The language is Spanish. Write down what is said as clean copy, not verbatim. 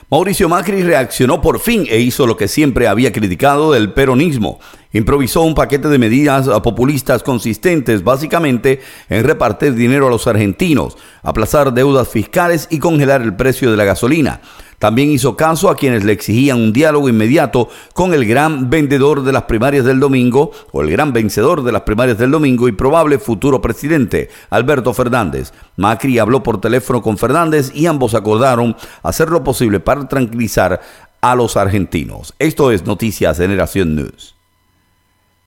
Mauricio Macri reaccionó por fin e hizo lo que siempre había criticado del peronismo. Improvisó un paquete de medidas populistas consistentes básicamente en repartir dinero a los argentinos, aplazar deudas fiscales y congelar el precio de la gasolina. También hizo caso a quienes le exigían un diálogo inmediato con el gran vendedor de las primarias del domingo, o el gran vencedor de las primarias del domingo y probable futuro presidente, Alberto Fernández. Macri habló por teléfono con Fernández y ambos acordaron hacer lo posible para tranquilizar a los argentinos. Esto es Noticias Generación News.